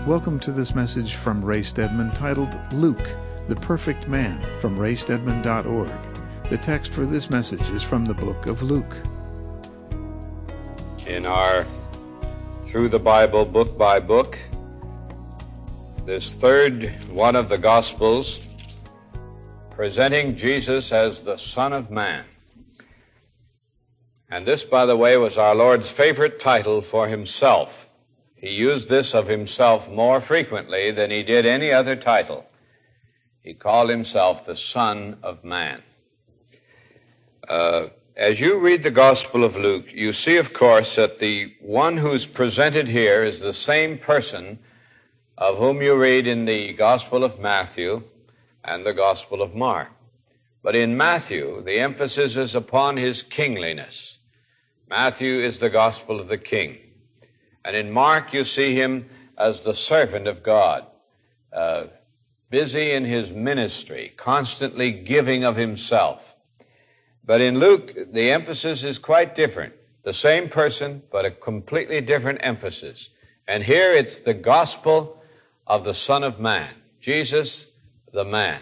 Welcome to this message from Ray Stedman titled Luke, the Perfect Man, from raystedman.org. The text for this message is from the book of Luke. In our Through the Bible, book by book, this third one of the Gospels, presenting Jesus as the Son of Man. And this, by the way, was our Lord's favorite title for himself. He used this of himself more frequently than he did any other title. He called himself the Son of Man. As you read the Gospel of Luke, you see, of course, that the one who's presented here is the same person of whom you read in the Gospel of Matthew and the Gospel of Mark. But in Matthew, the emphasis is upon his kingliness. Matthew is the Gospel of the King. And in Mark, you see him as the servant of God, busy in his ministry, constantly giving of himself. But in Luke, the emphasis is quite different. The same person, but a completely different emphasis. And here it's the gospel of the Son of Man, Jesus the man.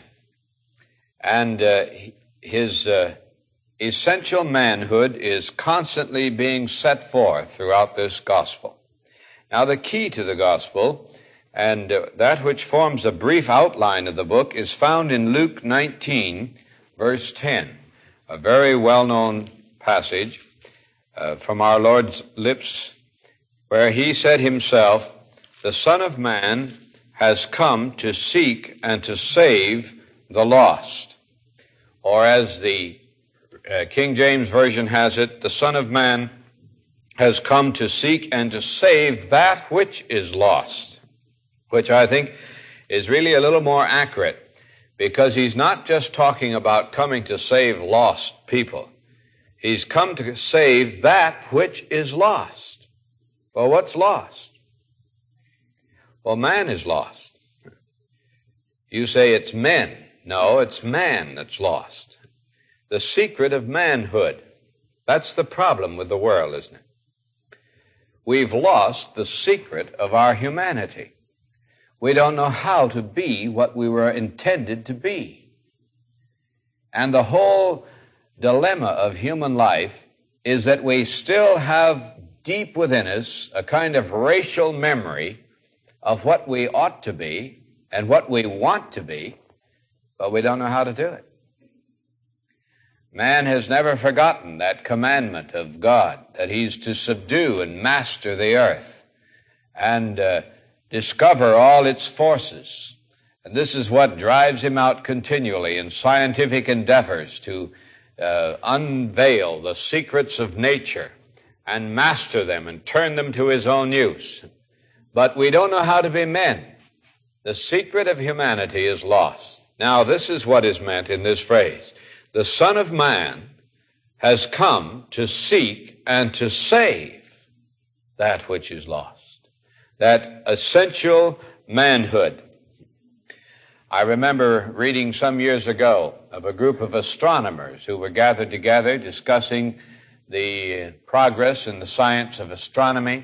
And his essential manhood is constantly being set forth throughout this gospel. Now, the key to the gospel, and that which forms a brief outline of the book, is found in Luke 19, verse 10, a very well-known passage from our Lord's lips, where he said himself, "The Son of Man has come to seek and to save the lost." Or as the King James Version has it, the Son of Man has come to seek and to save that which is lost, which I think is really a little more accurate, because he's not just talking about coming to save lost people. He's come to save that which is lost. Well, what's lost? Well, man is lost. You say it's men. No, it's man that's lost. The secret of manhood. That's the problem with the world, isn't it? We've lost the secret of our humanity. We don't know how to be what we were intended to be. And the whole dilemma of human life is that we still have deep within us a kind of racial memory of what we ought to be and what we want to be, but we don't know how to do it. Man has never forgotten that commandment of God, that he's to subdue and master the earth and discover all its forces. And this is what drives him out continually in scientific endeavors to unveil the secrets of nature and master them and turn them to his own use. But we don't know how to be men. The secret of humanity is lost. Now, this is what is meant in this phrase. The Son of Man has come to seek and to save that which is lost. That essential manhood. I remember reading some years ago of a group of astronomers who were gathered together discussing the progress in the science of astronomy.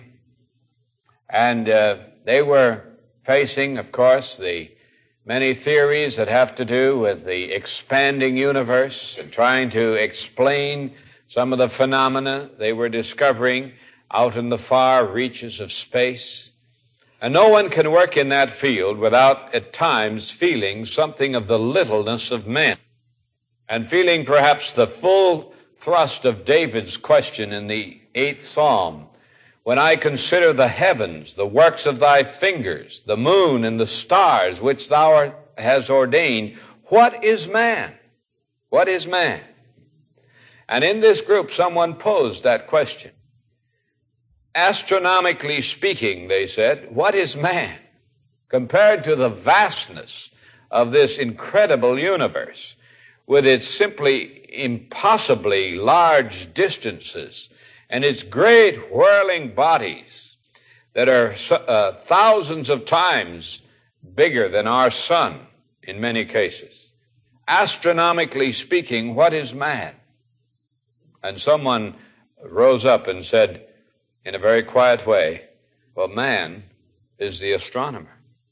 And they were facing, of course, the many theories that have to do with the expanding universe and trying to explain some of the phenomena they were discovering out in the far reaches of space. And no one can work in that field without at times feeling something of the littleness of men and feeling perhaps the full thrust of David's question in the 8th Psalm. When I consider the heavens, the works of thy fingers, the moon and the stars which thou hast ordained, what is man? What is man? And in this group, someone posed that question. Astronomically speaking, they said, what is man? Compared to the vastness of this incredible universe, with its simply impossibly large distances, and its great whirling bodies that are thousands of times bigger than our sun in many cases. Astronomically speaking, what is man? And someone rose up and said in a very quiet way, well, man is the astronomer.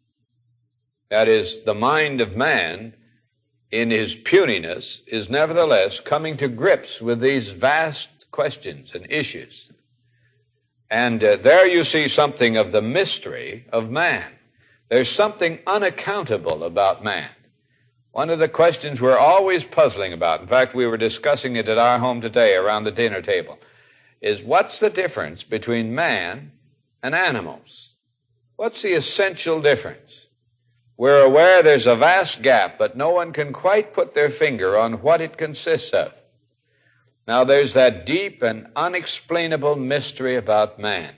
That is, the mind of man, in his puniness, is nevertheless coming to grips with these vast questions and issues. And there you see something of the mystery of man. There's something unaccountable about man. One of the questions we're always puzzling about, in fact, we were discussing it at our home today around the dinner table, is what's the difference between man and animals? What's the essential difference? We're aware there's a vast gap, but no one can quite put their finger on what it consists of. Now, there's that deep and unexplainable mystery about man.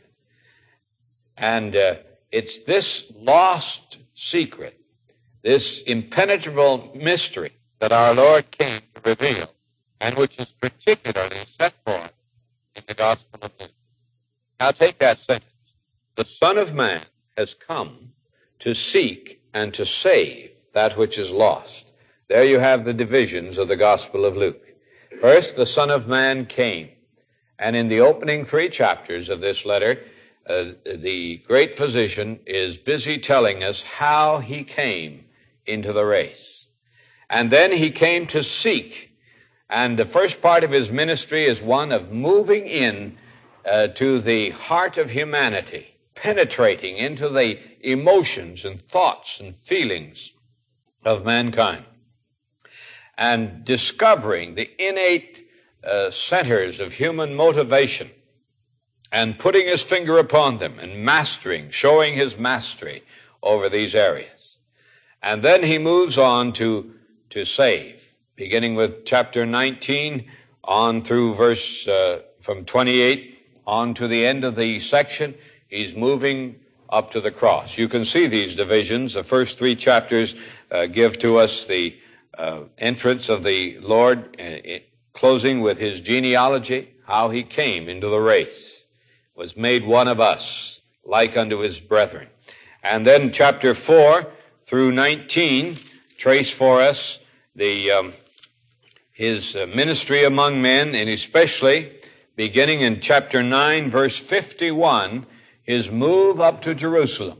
And it's this lost secret, this impenetrable mystery that our Lord came to reveal, and which is particularly set forth in the Gospel of Luke. Now, take that sentence. The Son of Man has come to seek and to save that which is lost. There you have the divisions of the Gospel of Luke. First, the Son of Man came. And in the opening 3 chapters of this letter, the great physician is busy telling us how he came into the race. And then he came to seek. And the first part of his ministry is one of moving in to the heart of humanity, penetrating into the emotions and thoughts and feelings of mankind, and discovering the innate centers of human motivation and putting his finger upon them and mastering, showing his mastery over these areas. And then he moves on to save, beginning with chapter 19 on through verse from 28 on to the end of the section. He's moving up to the cross. You can see these divisions. The first 3 chapters give to us the entrance of the Lord, closing with his genealogy, how he came into the race, was made one of us, like unto his brethren. And then chapter 4 through 19 trace for us his ministry among men, and especially beginning in chapter 9, verse 51, his move up to Jerusalem.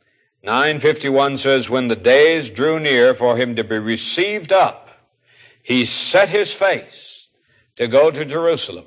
9:51 says, when the days drew near for him to be received up, he set his face to go to Jerusalem.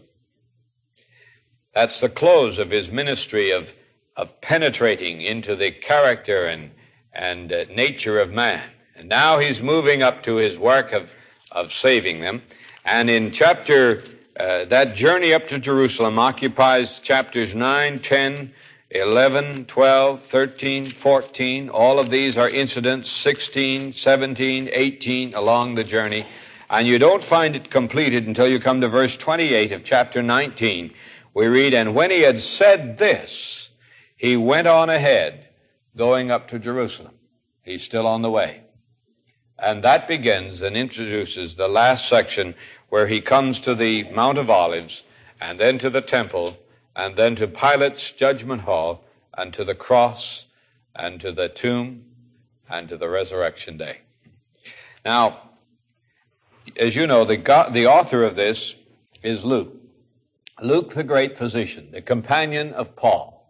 That's the close of his ministry of penetrating into the character and nature of man. And now he's moving up to his work of saving them. And in that journey up to Jerusalem occupies chapters 9, 10, 11, 12, 13, 14. All of these are incidents, 16, 17, 18 along the journey. And you don't find it completed until you come to verse 28 of chapter 19. We read, and when he had said this, he went on ahead, going up to Jerusalem. He's still on the way. And that begins and introduces the last section where he comes to the Mount of Olives, and then to the temple, and then to Pilate's judgment hall, and to the cross, and to the tomb, and to the resurrection day. Now, as you know, the author of this is Luke. Luke, the great physician, the companion of Paul.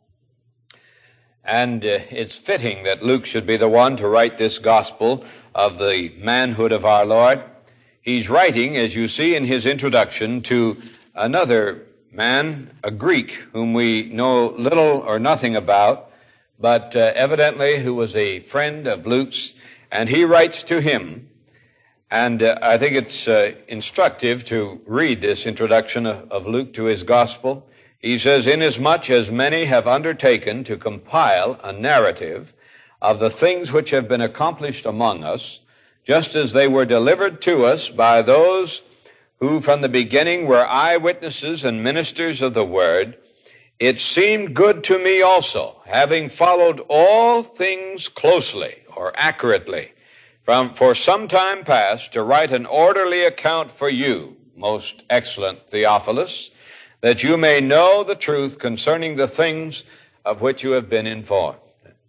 And it's fitting that Luke should be the one to write this gospel of the manhood of our Lord. He's writing, as you see in his introduction, to another man, a Greek, whom we know little or nothing about, but evidently who was a friend of Luke's, and he writes to him. And I think it's instructive to read this introduction of Luke to his gospel. He says, inasmuch as many have undertaken to compile a narrative of the things which have been accomplished among us, just as they were delivered to us by those who from the beginning were eyewitnesses and ministers of the word, it seemed good to me also, having followed all things closely or accurately, for some time past, to write an orderly account for you, most excellent Theophilus, that you may know the truth concerning the things of which you have been informed.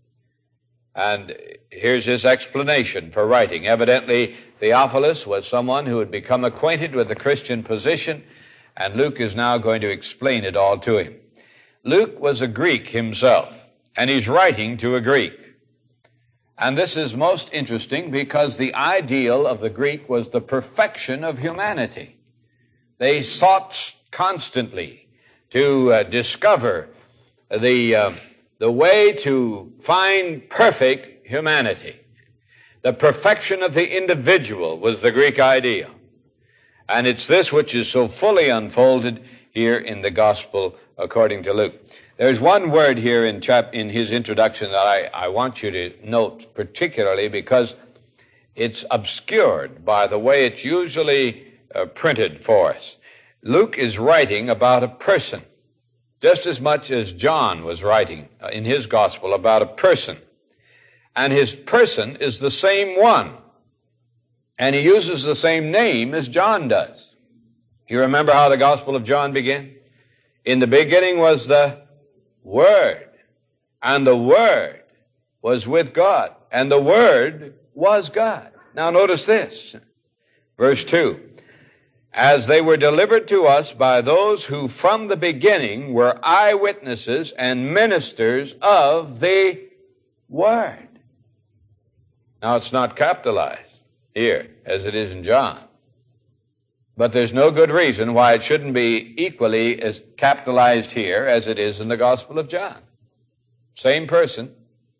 And here's his explanation for writing. Evidently, Theophilus was someone who had become acquainted with the Christian position, and Luke is now going to explain it all to him. Luke was a Greek himself, and he's writing to a Greek. And this is most interesting because the ideal of the Greek was the perfection of humanity. They sought constantly to discover the way to find perfect humanity. The perfection of the individual was the Greek ideal. And it's this which is so fully unfolded here in the Gospel according to Luke. There's one word here in his introduction that I want you to note particularly because it's obscured by the way it's usually printed for us. Luke is writing about a person, just as much as John was writing in his Gospel about a person. And his person is the same one. And he uses the same name as John does. You remember how the Gospel of John began? In the beginning was the Word, and the Word was with God, and the Word was God. Now notice this, verse 2. As they were delivered to us by those who from the beginning were eyewitnesses and ministers of the Word. Now it's not capitalized here as it is in John. But there's no good reason why it shouldn't be equally as capitalized here as it is in the Gospel of John. Same person.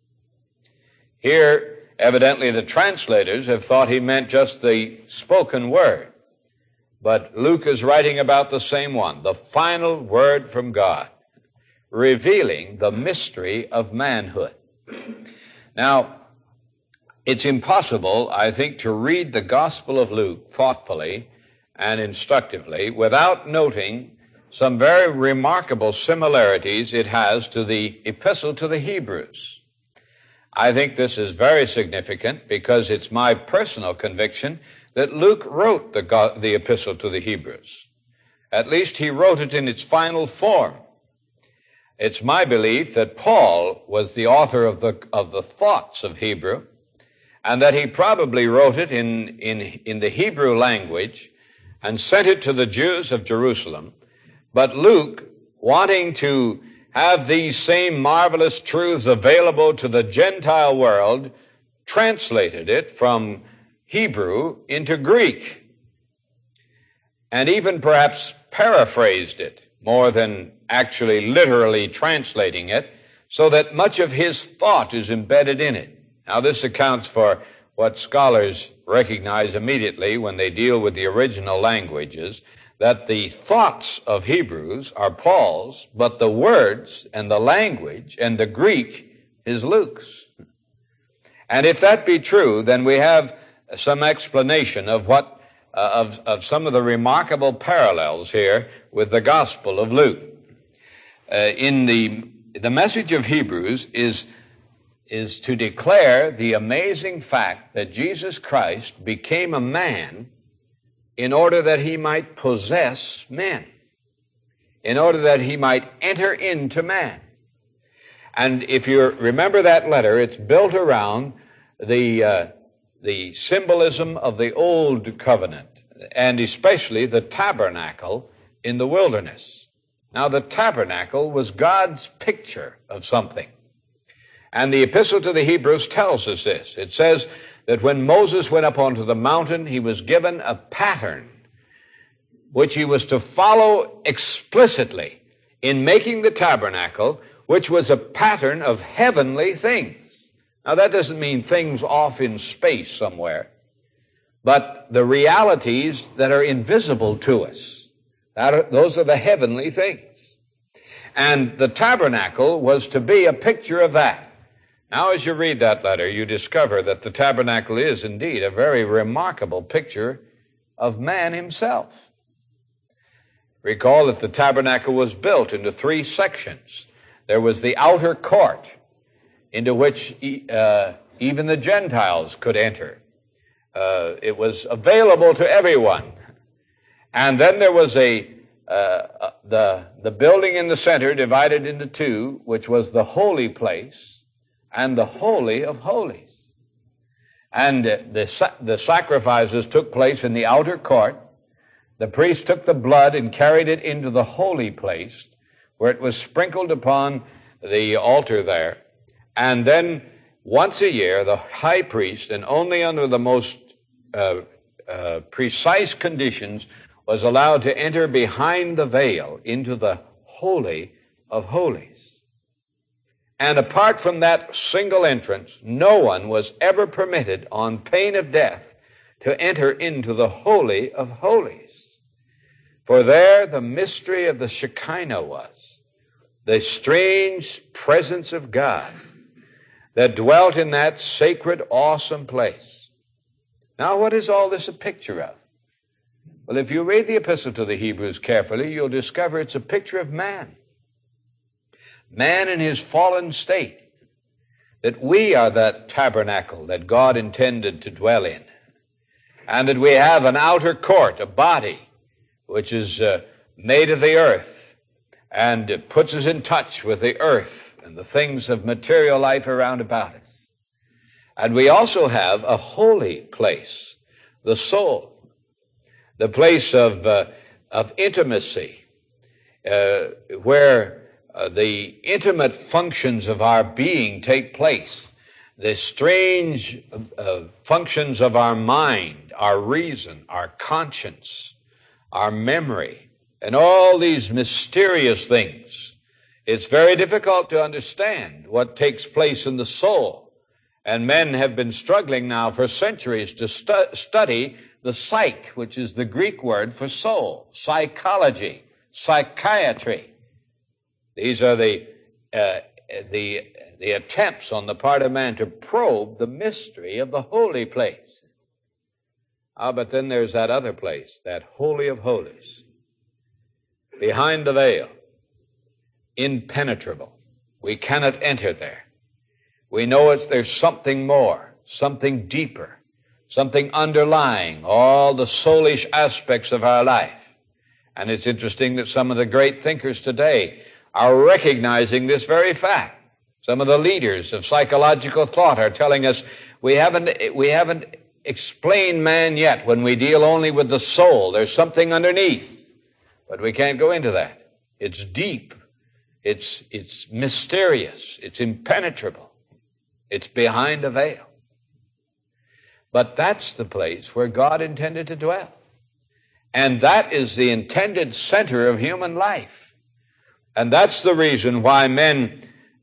Here, evidently the translators have thought he meant just the spoken word. But Luke is writing about the same one, the final word from God, revealing the mystery of manhood. Now, it's impossible, I think, to read the Gospel of Luke thoughtfully and instructively without noting some very remarkable similarities it has to the Epistle to the Hebrews. I think this is very significant because it's my personal conviction that Luke wrote the Epistle to the Hebrews. At least he wrote it in its final form. It's my belief that Paul was the author of the thoughts of Hebrew, and that he probably wrote it in the Hebrew language and sent it to the Jews of Jerusalem. But Luke, wanting to have these same marvelous truths available to the Gentile world, translated it from Hebrew into Greek, and even perhaps paraphrased it more than actually literally translating it, so that much of his thought is embedded in it. Now, this accounts for what scholars recognize immediately when they deal with the original languages, that the thoughts of Hebrews are Paul's, but the words and the language and the Greek is Luke's. And if that be true, then we have some explanation of what of some of the remarkable parallels here with the Gospel of Luke. In the message of Hebrews is to declare the amazing fact that Jesus Christ became a man in order that he might possess men, in order that he might enter into man. And if you remember that letter, it's built around the symbolism of the Old Covenant, and especially the tabernacle in the wilderness. Now, the tabernacle was God's picture of something. And the Epistle to the Hebrews tells us this. It says that when Moses went up onto the mountain, he was given a pattern which he was to follow explicitly in making the tabernacle, which was a pattern of heavenly things. Now, that doesn't mean things off in space somewhere, but the realities that are invisible to us. Those are the heavenly things. And the tabernacle was to be a picture of that. Now, as you read that letter, you discover that the tabernacle is indeed a very remarkable picture of man himself. Recall that the tabernacle was built into 3 sections. There was the outer court, into which even the Gentiles could enter. It was available to everyone. And then there was the building in the center divided into 2, which was the holy place and the Holy of Holies. And the sacrifices took place in the outer court. The priest took the blood and carried it into the holy place, where it was sprinkled upon the altar there. And then once a year, the high priest, and only under the most precise conditions, was allowed to enter behind the veil into the Holy of Holies. And apart from that single entrance, no one was ever permitted, on pain of death, to enter into the Holy of Holies. For there the mystery of the Shekinah was, the strange presence of God that dwelt in that sacred, awesome place. Now, what is all this a picture of? Well, if you read the Epistle to the Hebrews carefully, you'll discover it's a picture of man. Man in his fallen state. That we are that tabernacle that God intended to dwell in. And that we have an outer court, a body, which is made of the earth. And it puts us in touch with the earth and the things of material life around about us. And we also have a holy place, the soul. The place of intimacy, where the intimate functions of our being take place, the strange functions of our mind, our reason, our conscience, our memory, and all these mysterious things. It's very difficult to understand what takes place in the soul, and men have been struggling now for centuries to study the psyche, which is the Greek word for soul, psychology, psychiatry. These are the attempts on the part of man to probe the mystery of the holy place. But then there's that other place, that Holy of Holies, behind the veil, impenetrable. We cannot enter there. We know there's something more, something deeper, something underlying all the soulish aspects of our life. And it's interesting that some of the great thinkers today are recognizing this very fact. Some of the leaders of psychological thought are telling us we haven't explained man yet when we deal only with the soul. There's something underneath, but we can't go into that. It's deep. It's mysterious. It's impenetrable. It's behind a veil. But that's the place where God intended to dwell. And that is the intended center of human life. And that's the reason why men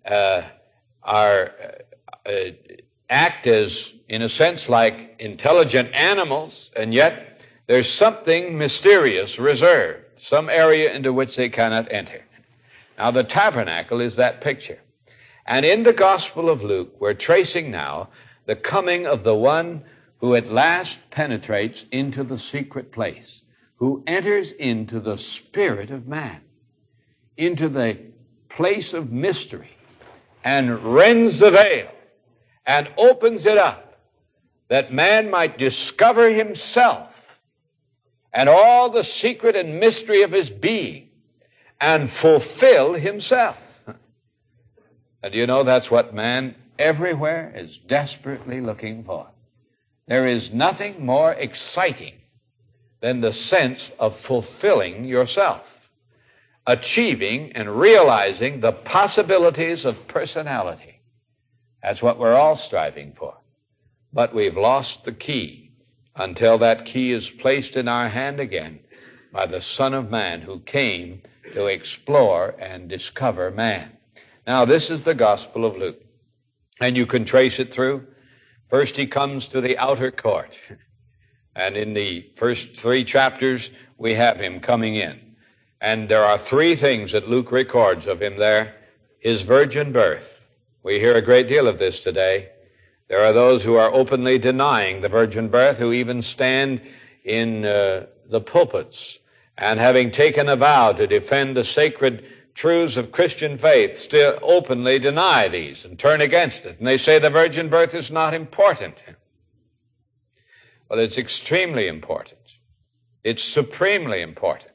act as, in a sense, like intelligent animals, and yet there's something mysterious reserved, some area into which they cannot enter. Now, the tabernacle is that picture. And in the Gospel of Luke, we're tracing now the coming of the one who at last penetrates into the secret place, who enters into the spirit of man, into the place of mystery, and rends the veil and opens it up that man might discover himself and all the secret and mystery of his being and fulfill himself. And you know, that's what man everywhere is desperately looking for. There is nothing more exciting than the sense of fulfilling yourself, achieving and realizing the possibilities of personality. That's what we're all striving for. But we've lost the key until that key is placed in our hand again by the Son of Man who came to explore and discover man. Now, this is the Gospel of Luke, and you can trace it through. First, he comes to the outer court, and in the first 3 chapters, we have him coming in. And there are 3 things that Luke records of him there. His virgin birth. We hear a great deal of this today. There are those who are openly denying the virgin birth, who even stand in the pulpits, and having taken a vow to defend the sacred truths of Christian faith, still openly deny these and turn against it. And they say the virgin birth is not important. Well, it's extremely important. It's supremely important.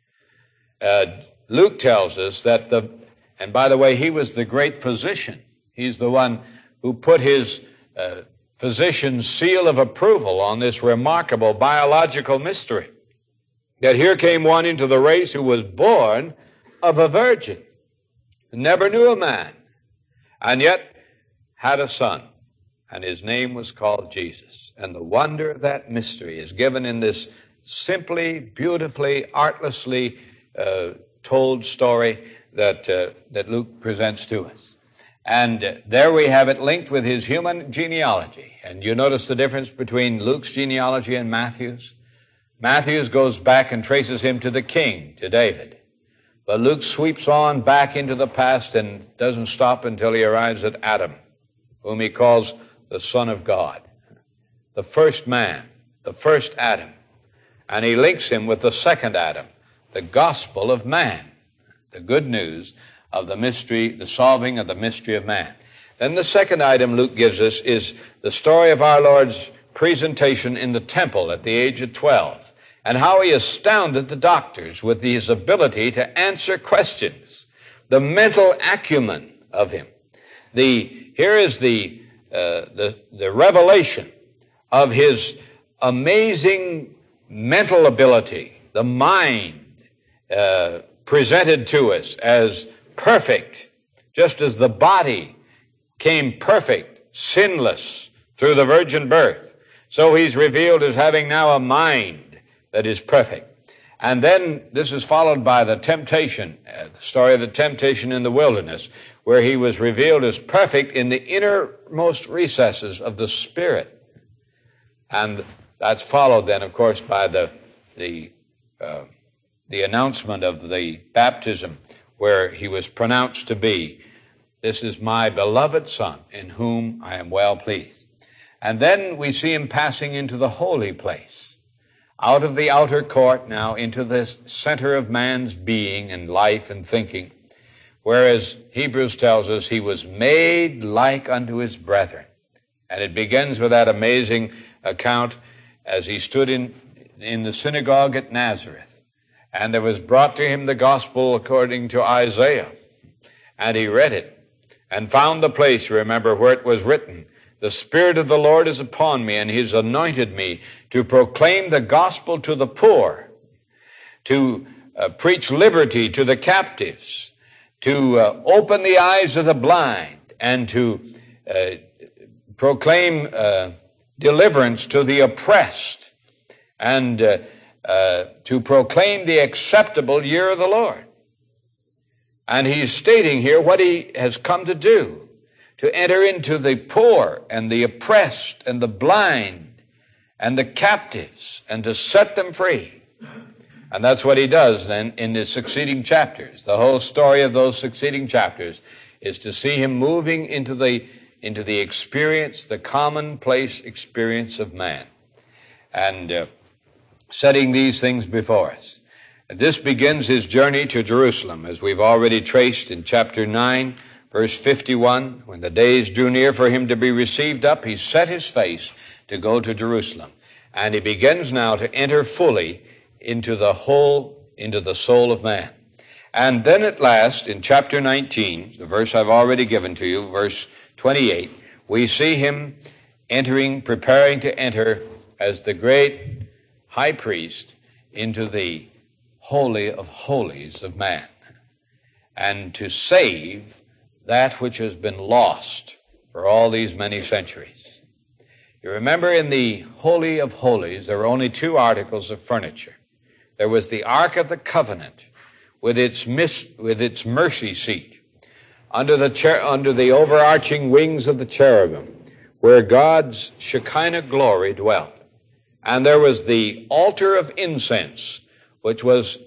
Luke tells us that and by the way, he was the great physician. He's the one who put his physician's seal of approval on this remarkable biological mystery. That here came one into the race who was born of a virgin, never knew a man. And yet had a son, and his name was called Jesus. And the wonder of that mystery is given in this simply, beautifully, artlessly told story that Luke presents to us. And there we have it linked with his human genealogy. And you notice the difference between Luke's genealogy and Matthew's? Matthew's goes back and traces him to the king, to David. But Luke sweeps on back into the past and doesn't stop until he arrives at Adam, whom he calls the Son of God, the first man, the first Adam. And he links him with the second Adam, the gospel of man, the good news of the mystery, the solving of the mystery of man. Then the second item Luke gives us is the story of our Lord's presentation in the temple at the age of 12, and how he astounded the doctors with his ability to answer questions, the mental acumen of him. Here is the revelation of his amazing mental ability, the mind presented to us as perfect, just as the body came perfect, sinless through the virgin birth. So he's revealed as having now a mind that is perfect. And then this is followed by the temptation, the story of the temptation in the wilderness, where he was revealed as perfect in the innermost recesses of the Spirit. And that's followed then, of course, by the announcement of the baptism, where he was pronounced to be, "This is my beloved Son, in whom I am well pleased." And then we see him passing into the holy place, out of the outer court now into the center of man's being and life and thinking, whereas Hebrews tells us he was made like unto his brethren. And it begins with that amazing account as he stood in the synagogue at Nazareth, and there was brought to him the gospel according to Isaiah, and he read it and found the place, remember, where it was written, "The Spirit of the Lord is upon me, and he's anointed me to proclaim the gospel to the poor, to preach liberty to the captives, to open the eyes of the blind, and to proclaim deliverance to the oppressed, and to proclaim the acceptable year of the Lord." And he's stating here what he has come to do, to enter into the poor and the oppressed and the blind and the captives and to set them free. And that's what he does then in the succeeding chapters. The whole story of those succeeding chapters is to see him moving into the experience, the commonplace experience of man, and setting these things before us. And this begins his journey to Jerusalem, as we've already traced in chapter 9, verse 51. When the days drew near for him to be received up, he set his face to go to Jerusalem. And he begins now to enter fully into the soul of man. And then at last, in chapter 19, the verse I've already given to you, verse 28, we see him preparing to enter as the great high priest into the Holy of Holies of man, and to save that which has been lost for all these many centuries. You remember in the Holy of Holies, there were only two articles of furniture. There was the Ark of the Covenant with its mercy seat under the overarching wings of the cherubim, where God's Shekinah glory dwelt. And there was the altar of incense, which was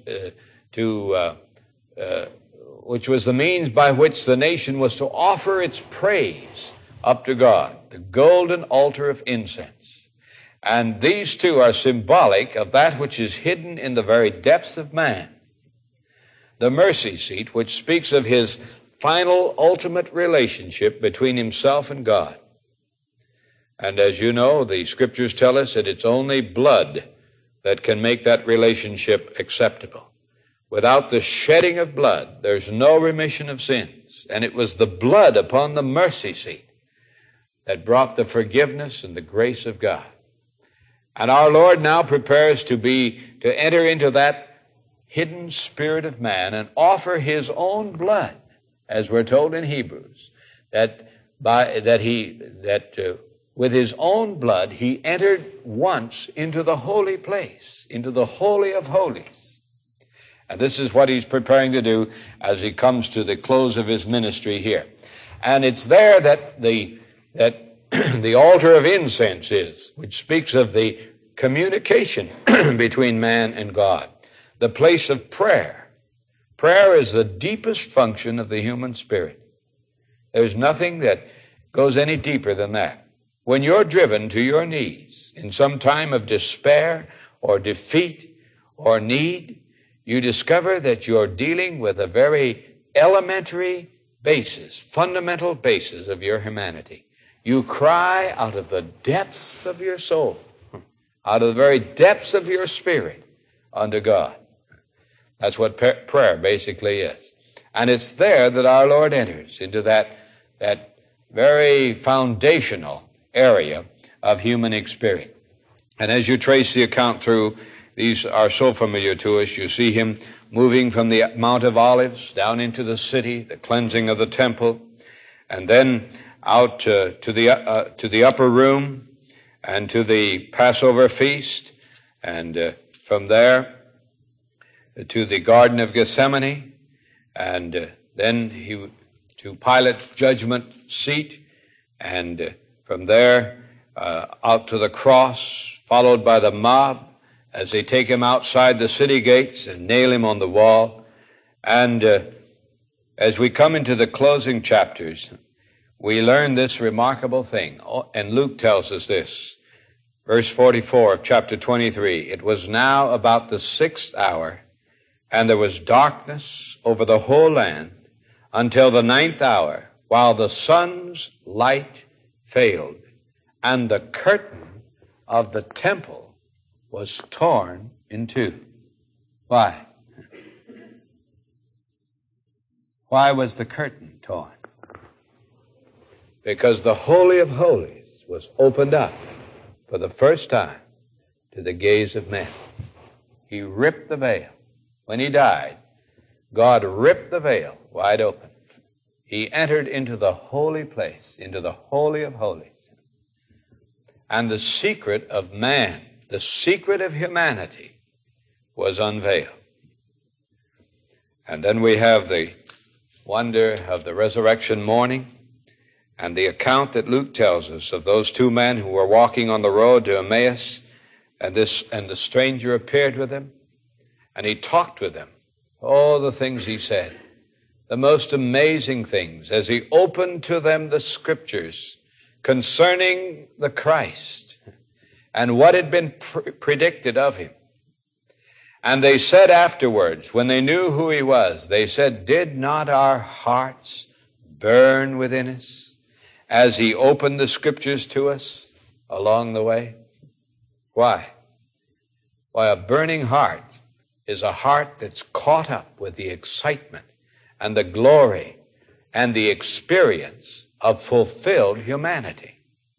the means by which the nation was to offer its praise up to God, the golden altar of incense. And these two are symbolic of that which is hidden in the very depths of man. The mercy seat, which speaks of his final, ultimate relationship between himself and God. And as you know, the Scriptures tell us that it's only blood that can make that relationship acceptable. Without the shedding of blood, there's no remission of sins. And it was the blood upon the mercy seat that brought the forgiveness and the grace of God. And our Lord now prepares to enter into that hidden spirit of man and offer his own blood, as we're told in Hebrews, that with his own blood he entered once into the holy place, into the Holy of Holies. And this is what he's preparing to do as he comes to the close of his ministry here. And it's there that the altar of incense is, which speaks of the communication between man and God. The place of prayer. Prayer is the deepest function of the human spirit. There's nothing that goes any deeper than that. When you're driven to your knees in some time of despair or defeat or need, you discover that you're dealing with a very elementary basis, fundamental basis of your humanity. You cry out of the depths of your soul, out of the very depths of your spirit unto God. That's what prayer basically is. And it's there that our Lord enters into that very foundational area of human experience. And as you trace the account through, these are so familiar to us. You see him moving from the Mount of Olives down into the city, the cleansing of the temple, and then out to the upper room and to the Passover feast, and from there to the Garden of Gethsemane, and then to Pilate's judgment seat, and from there out to the cross, followed by the mob as they take him outside the city gates and nail him on the wall. And as we come into the closing chapters, we learn this remarkable thing. And Luke tells us this. Verse 44 of chapter 23, it was now about the 6th hour, and there was darkness over the whole land until the 9th hour, while the sun's light failed, and the curtain of the temple was torn in two. Why? Why was the curtain torn? Because the Holy of Holies was opened up for the first time to the gaze of men. He ripped the veil. When he died, God ripped the veil wide open. He entered into the holy place, into the Holy of Holies. And the secret of man, the secret of humanity, was unveiled. And then we have the wonder of the resurrection morning and the account that Luke tells us of those two men who were walking on the road to Emmaus, and the stranger appeared with them, and he talked with them. Oh, the things he said, the most amazing things, as he opened to them the scriptures concerning the Christ and what had been predicted of him. And they said afterwards, when they knew who he was, they said, did not our hearts burn within us as he opened the scriptures to us along the way? Why? Why, a burning heart is a heart that's caught up with the excitement and the glory and the experience of fulfilled humanity.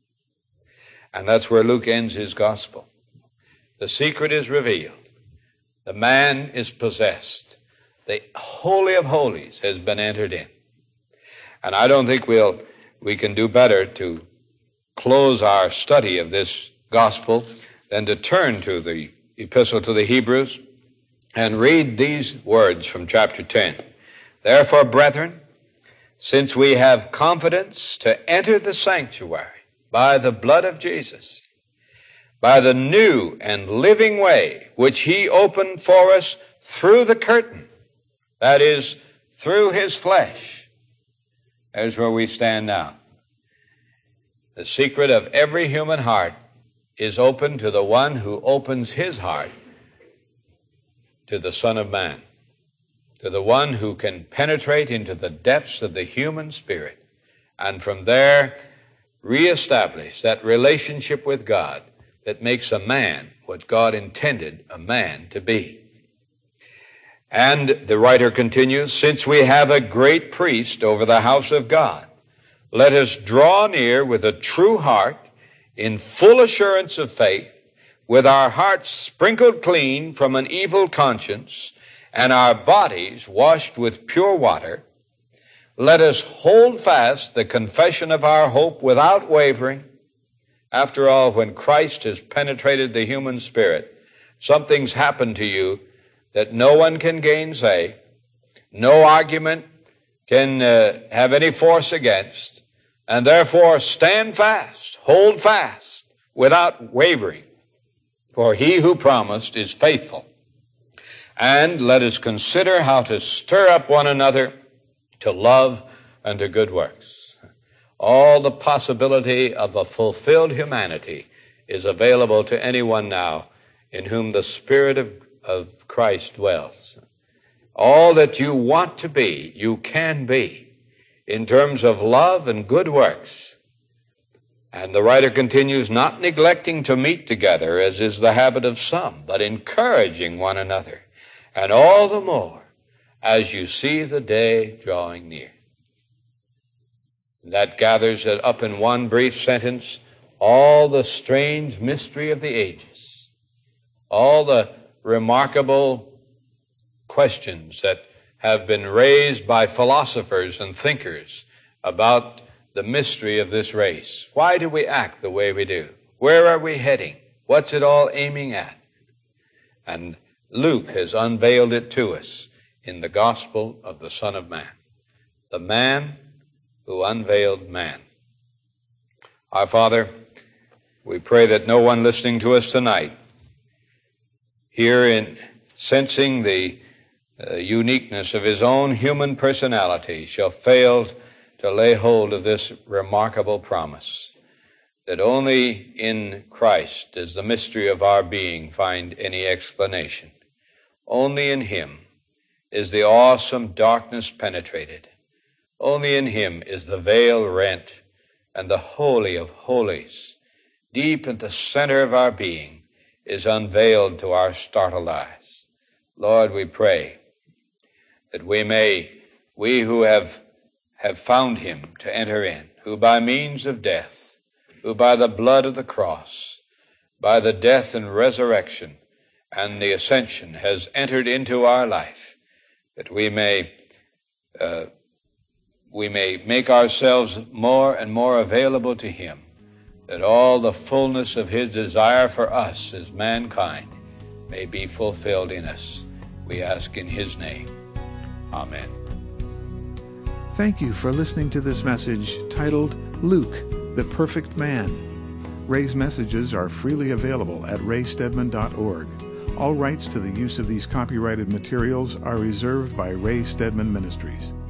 And that's where Luke ends his gospel. The secret is revealed. The man is possessed. The Holy of Holies has been entered in. And I don't think we can do better to close our study of this gospel than to turn to the epistle to the Hebrews and read these words from chapter 10. Therefore, brethren, since we have confidence to enter the sanctuary by the blood of Jesus, by the new and living way which he opened for us through the curtain, that is, through his flesh. There's where we stand now. The secret of every human heart is open to the one who opens his heart to the Son of Man, to the one who can penetrate into the depths of the human spirit and from there reestablish that relationship with God that makes a man what God intended a man to be. And the writer continues, since we have a great priest over the house of God, let us draw near with a true heart in full assurance of faith, with our hearts sprinkled clean from an evil conscience and our bodies washed with pure water. let us hold fast the confession of our hope without wavering. After all, when Christ has penetrated the human spirit, something's happened to you that no one can gainsay, no argument can have any force against, and therefore stand fast, hold fast, without wavering, for he who promised is faithful. And let us consider how to stir up one another to love and to good works. All the possibility of a fulfilled humanity is available to anyone now in whom the Spirit of Christ dwells. All that you want to be, you can be in terms of love and good works. And the writer continues, not neglecting to meet together, as is the habit of some, but encouraging one another, and all the more as you see the day drawing near. That gathers it up in one brief sentence, all the strange mystery of the ages, all the remarkable questions that have been raised by philosophers and thinkers about the mystery of this race. Why do we act the way we do? Where are we heading? What's it all aiming at? And Luke has unveiled it to us in the gospel of the Son of Man, the man who unveiled man. Our Father, we pray that no one listening to us tonight, here in sensing the uniqueness of his own human personality, shall fail to lay hold of this remarkable promise, that only in Christ does the mystery of our being find any explanation. Only in him is the awesome darkness penetrated. Only in him is the veil rent, and the Holy of Holies, deep at the center of our being, is unveiled to our startled eyes. Lord, we pray that we who have found him to enter in, who by means of death, who by the blood of the cross, by the death and resurrection and the ascension has entered into our life, that we may make ourselves more and more available to him, that all the fullness of his desire for us as mankind may be fulfilled in us. We ask in his name. Amen. Thank you for listening to this message titled Luke, the Perfect Man. Ray's messages are freely available at raystedman.org. All rights to the use of these copyrighted materials are reserved by Ray Stedman Ministries.